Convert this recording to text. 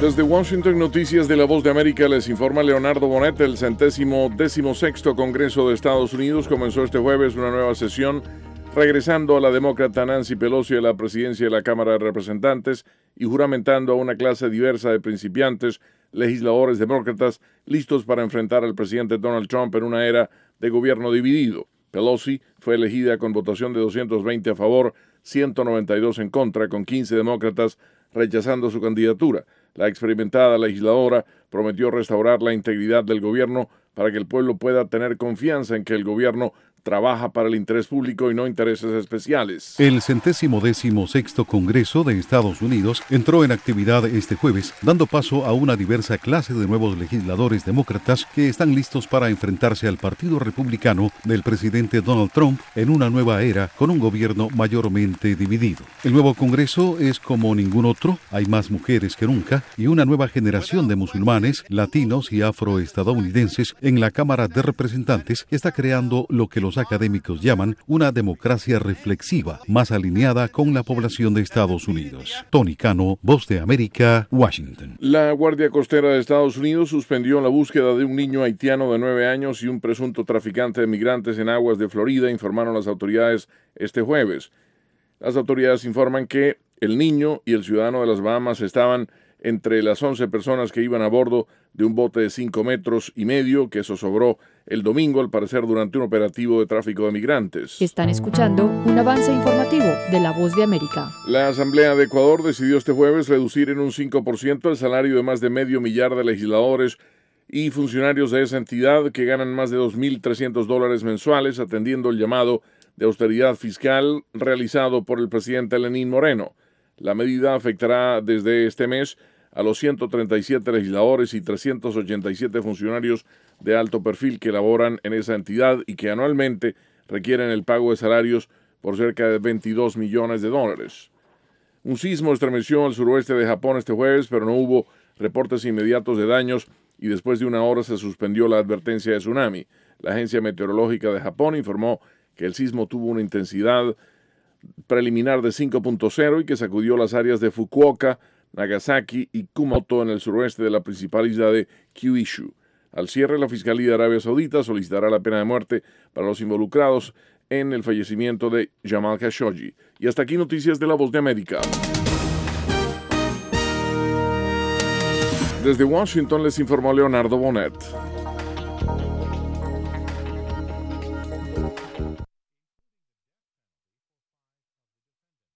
Desde Washington, Noticias de la Voz de América, les informa Leonardo Bonet. El 116º Congreso de Estados Unidos comenzó este jueves una nueva sesión, regresando a la demócrata Nancy Pelosi a la presidencia de la Cámara de Representantes y juramentando a una clase diversa de principiantes, legisladores demócratas, listos para enfrentar al presidente Donald Trump en una era de gobierno dividido. Pelosi fue elegida con votación de 220 a favor, 192 en contra, con 15 demócratas rechazando su candidatura. La experimentada legisladora prometió restaurar la integridad del gobierno para que el pueblo pueda tener confianza en que el gobierno trabaja para el interés público y no intereses especiales. El 116º Congreso de Estados Unidos entró en actividad este jueves, dando paso a una diversa clase de nuevos legisladores demócratas que están listos para enfrentarse al Partido Republicano del presidente Donald Trump en una nueva era con un gobierno mayormente dividido. El nuevo Congreso es como ningún otro, hay más mujeres que nunca y una nueva generación de musulmanes, latinos y afroestadounidenses en la Cámara de Representantes está creando lo que los académicos llaman una democracia reflexiva, más alineada con la población de Estados Unidos. Tony Cano, Voz de América, Washington. La Guardia Costera de Estados Unidos suspendió la búsqueda de un niño haitiano de 9 años y un presunto traficante de migrantes en aguas de Florida, informaron las autoridades este jueves. Las autoridades informan que el niño y el ciudadano de las Bahamas estaban entre las 11 personas que iban a bordo de un bote de 5,5 metros que zozobró el domingo, al parecer durante un operativo de tráfico de migrantes. Están escuchando un avance informativo de La Voz de América. La Asamblea de Ecuador decidió este jueves reducir en un 5% el salario de más de 500,000 de legisladores y funcionarios de esa entidad que ganan más de $2,300 mensuales, atendiendo el llamado de austeridad fiscal realizado por el presidente Lenín Moreno. La medida afectará desde este mes a los 137 legisladores y 387 funcionarios de alto perfil que laboran en esa entidad y que anualmente requieren el pago de salarios por cerca de $22 millones. Un sismo estremeció al suroeste de Japón este jueves, pero no hubo reportes inmediatos de daños y después de una hora se suspendió la advertencia de tsunami. La Agencia Meteorológica de Japón informó que el sismo tuvo una intensidad preliminar de 5.0 y que sacudió las áreas de Fukuoka, Nagasaki y Kumamoto en el suroeste de la principal isla de Kyushu. Al cierre, la Fiscalía de Arabia Saudita solicitará la pena de muerte para los involucrados en el fallecimiento de Jamal Khashoggi. Y hasta aquí Noticias de la Voz de América. Desde Washington les informó Leonardo Bonet.